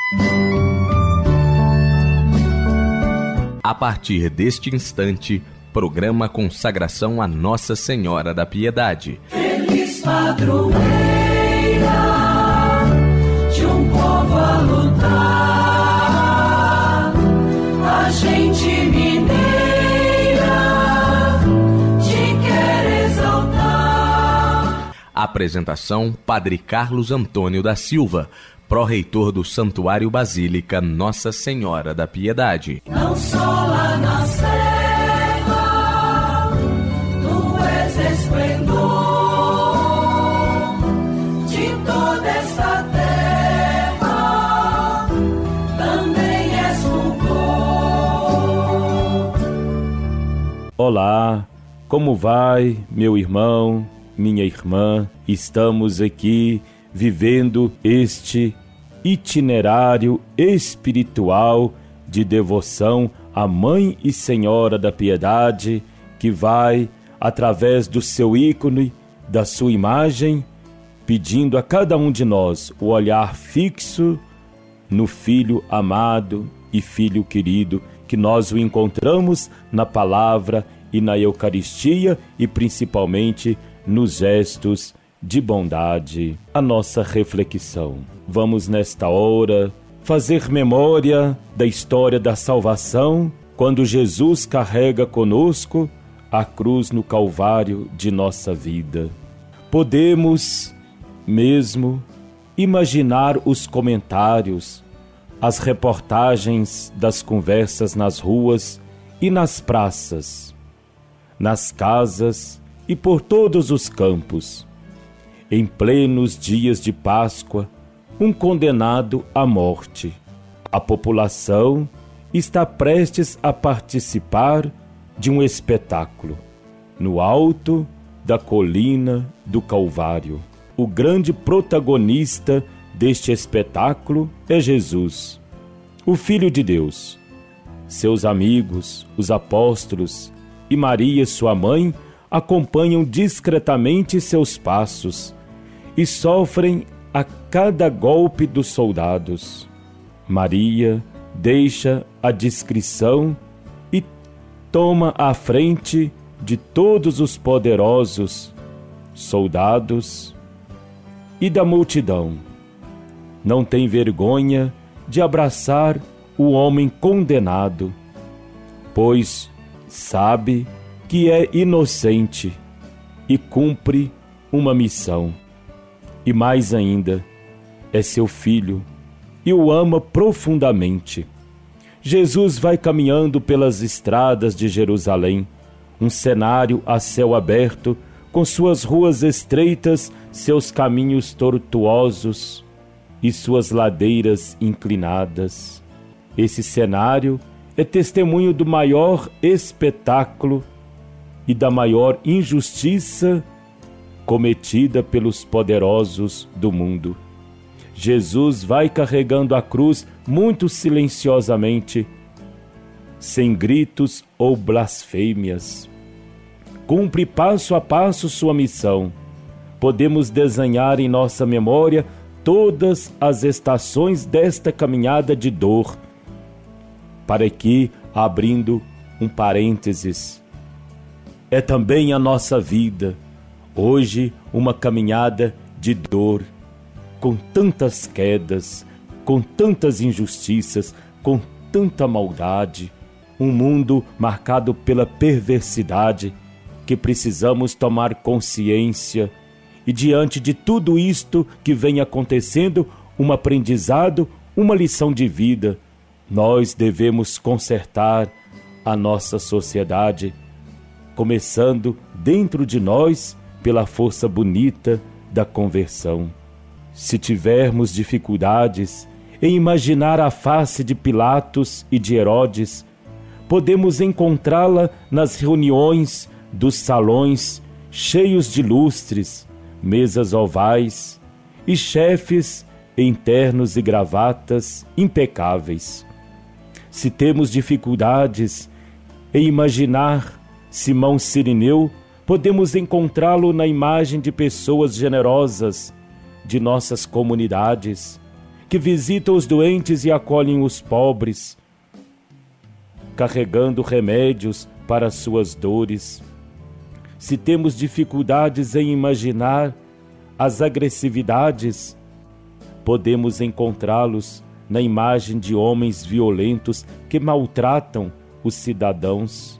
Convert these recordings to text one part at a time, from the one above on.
A partir deste instante, programa Consagração a Nossa Senhora da Piedade. Feliz padroeira de um povo a lutar, a gente mineira te quer exaltar. Apresentação: Padre Carlos Antônio da Silva, pró-reitor do Santuário Basílica Nossa Senhora da Piedade. Não só lá na serra, tu és esplendor de toda esta terra, também és fulgor. Olá, como vai, meu irmão, minha irmã? Estamos aqui vivendo este itinerário espiritual de devoção à Mãe e Senhora da Piedade, que vai, através do seu ícone, da sua imagem, pedindo a cada um de nós o olhar fixo no Filho amado e Filho querido, que nós o encontramos na palavra e na Eucaristia e principalmente nos gestos de bondade. A nossa reflexão. Vamos nesta hora fazer memória da história da salvação, quando Jesus carrega conosco a cruz no Calvário de nossa vida. Podemos mesmo imaginar os comentários, as reportagens das conversas nas ruas e nas praças, nas casas e por todos os campos. Em plenos dias de Páscoa, um condenado à morte. A população está prestes a participar de um espetáculo no alto da colina do Calvário. O grande protagonista deste espetáculo é Jesus, o Filho de Deus. Seus amigos, os apóstolos e Maria, sua mãe, acompanham discretamente seus passos e sofrem a cada golpe dos soldados. Maria deixa a discrição e toma a frente de todos os poderosos soldados e da multidão. Não tem vergonha de abraçar o homem condenado, pois sabe que é inocente e cumpre uma missão. E mais ainda, é seu filho e o ama profundamente. Jesus vai caminhando pelas estradas de Jerusalém, um cenário a céu aberto, com suas ruas estreitas, seus caminhos tortuosos e suas ladeiras inclinadas. Esse cenário é testemunho do maior espetáculo e da maior injustiça cometida pelos poderosos do mundo. Jesus vai carregando a cruz muito silenciosamente, sem gritos ou blasfêmias. Cumpre passo a passo sua missão. Podemos desenhar em nossa memória todas as estações desta caminhada de dor, para que, abrindo um parênteses, é também a nossa vida, hoje, uma caminhada de dor, com tantas quedas, com tantas injustiças, com tanta maldade, um mundo marcado pela perversidade, que precisamos tomar consciência e, diante de tudo isto que vem acontecendo, um aprendizado, uma lição de vida. Nós devemos consertar a nossa sociedade, começando dentro de nós pela força bonita da conversão. Se tivermos dificuldades em imaginar a face de Pilatos e de Herodes, podemos encontrá-la nas reuniões dos salões cheios de lustres, mesas ovais e chefes em ternos e gravatas impecáveis. Se temos dificuldades em imaginar Simão Cirineu, podemos encontrá-lo na imagem de pessoas generosas de nossas comunidades, que visitam os doentes e acolhem os pobres, carregando remédios para suas dores. Se temos dificuldades em imaginar as agressividades, podemos encontrá-los na imagem de homens violentos que maltratam os cidadãos,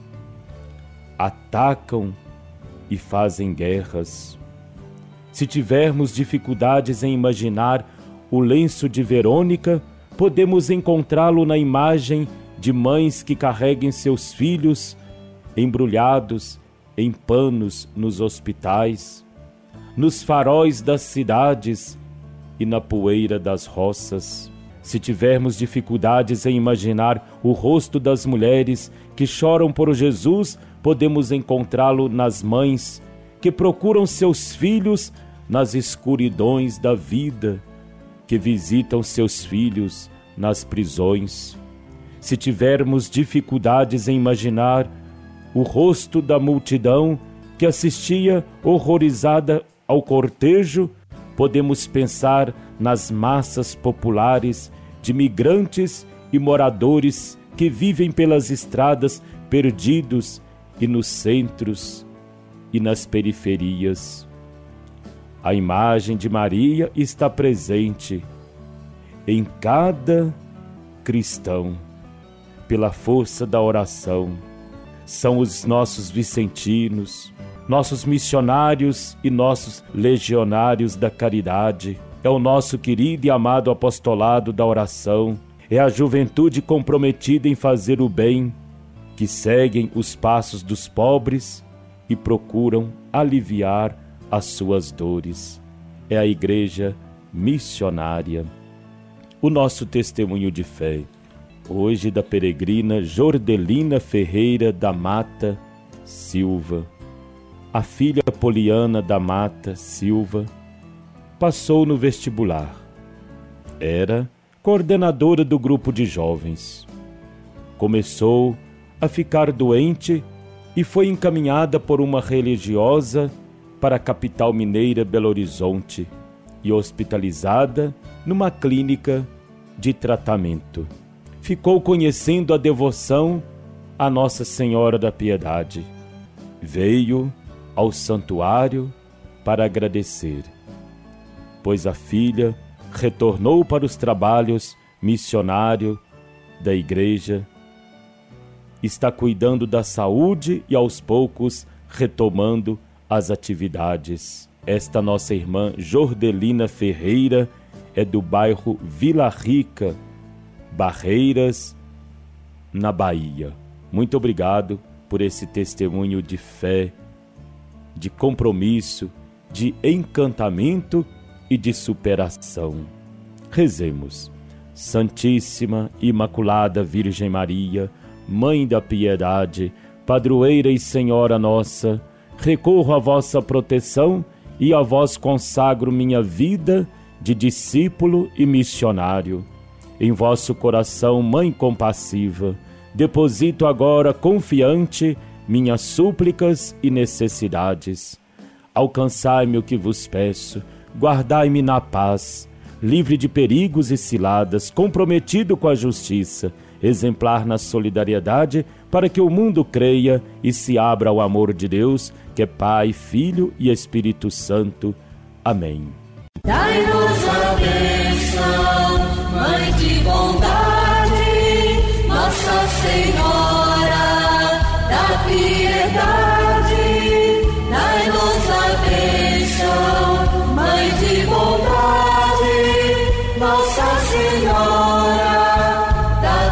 atacam e fazem guerras. Se tivermos dificuldades em imaginar o lenço de Verônica, podemos encontrá-lo na imagem de mães que carreguem seus filhos embrulhados em panos nos hospitais, nos faróis das cidades e na poeira das roças. Se tivermos dificuldades em imaginar o rosto das mulheres que choram por Jesus, podemos encontrá-lo nas mães que procuram seus filhos nas escuridões da vida, que visitam seus filhos nas prisões. Se tivermos dificuldades em imaginar o rosto da multidão que assistia horrorizada ao cortejo, podemos pensar nas massas populares de migrantes e moradores que vivem pelas estradas perdidos e nos centros e nas periferias. A imagem de Maria está presente em cada cristão pela força da oração. São os nossos vicentinos, nossos missionários e nossos legionários da caridade. É o nosso querido e amado apostolado da oração. É a juventude comprometida em fazer o bem, que seguem os passos dos pobres e procuram aliviar as suas dores. É a igreja missionária. O nosso testemunho de fé, hoje da peregrina Jordelina Ferreira da Mata Silva. A filha Poliana da Mata Silva passou no vestibular. Era coordenadora do grupo de jovens. Começou a ficar doente e foi encaminhada por uma religiosa para a capital mineira Belo Horizonte e hospitalizada numa clínica de tratamento. Ficou conhecendo a devoção à Nossa Senhora da Piedade. Veio ao santuário para agradecer, pois a filha retornou para os trabalhos missionários da igreja, está cuidando da saúde e aos poucos retomando as atividades. Esta nossa irmã Jordelina Ferreira é do bairro Vila Rica, Barreiras, na Bahia. Muito obrigado por esse testemunho de fé, de compromisso, de encantamento e de superação. Rezemos. Santíssima Imaculada Virgem Maria, Mãe da Piedade, Padroeira e Senhora nossa, recorro à vossa proteção e a vós consagro minha vida de discípulo e missionário. Em vosso coração, Mãe compassiva, deposito agora confiante minhas súplicas e necessidades. Alcançai-me o que vos peço, guardai-me na paz, livre de perigos e ciladas, comprometido com a justiça, exemplar na solidariedade, para que o mundo creia e se abra ao amor de Deus, que é Pai, Filho e Espírito Santo. Amém. Dai-nos a bênção, Mãe de bondade, Nossa Senhora da Piedade. Dai-nos a bênção, Mãe de bondade, Nossa Senhora da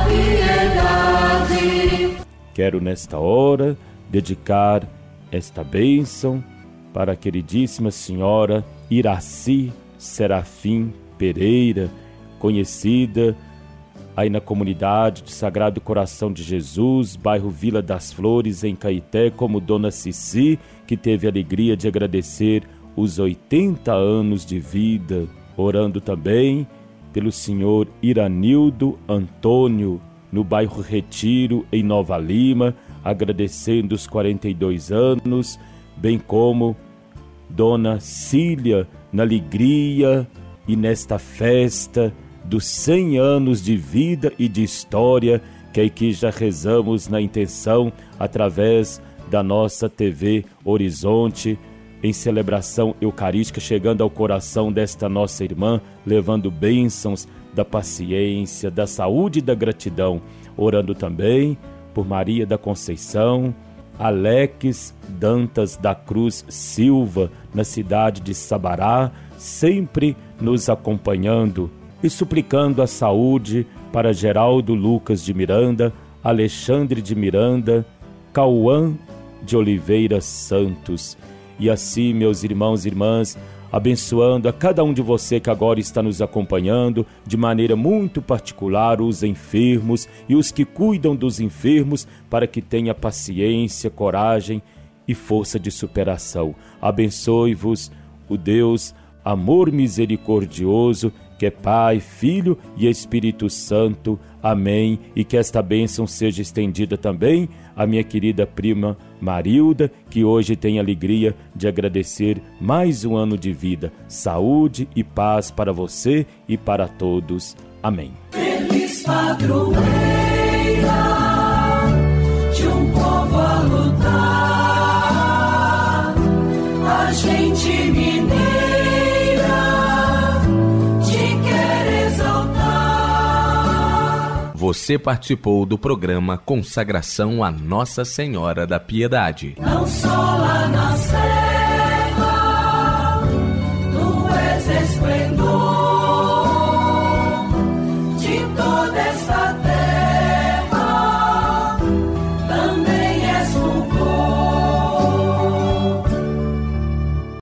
Piedade. Quero nesta hora dedicar esta bênção para a queridíssima senhora Iraci Serafim Pereira, conhecida aí na comunidade do Sagrado Coração de Jesus, bairro Vila das Flores, em Caeté, como Dona Cici, que teve a alegria de agradecer os 80 anos de vida, orando também pelo senhor Iranildo Antônio, no bairro Retiro, em Nova Lima, agradecendo os 42 anos, bem como Dona Cília, na alegria e nesta festa dos 100 anos de vida e de história que aqui já rezamos na intenção através da nossa TV Horizonte, em celebração eucarística, chegando ao coração desta nossa irmã, levando bênçãos da paciência, da saúde e da gratidão, orando também por Maria da Conceição, Alex Dantas da Cruz Silva, na cidade de Sabará, sempre nos acompanhando e suplicando a saúde para Geraldo Lucas de Miranda, Alexandre de Miranda, Cauã de Oliveira Santos. E assim, meus irmãos e irmãs, abençoando a cada um de você que agora está nos acompanhando, de maneira muito particular, os enfermos e os que cuidam dos enfermos, para que tenha paciência, coragem e força de superação. Abençoe-vos o Deus, amor misericordioso, que é Pai, Filho e Espírito Santo. Amém. E que esta bênção seja estendida também à minha querida prima Marilda, que hoje tem a alegria de agradecer mais um ano de vida. Saúde e paz para você e para todos. Amém. Feliz padroeira de um povo a lutar, a gente mineira te quer exaltar. Você participou do programa Consagração a Nossa Senhora da Piedade. Não só lá na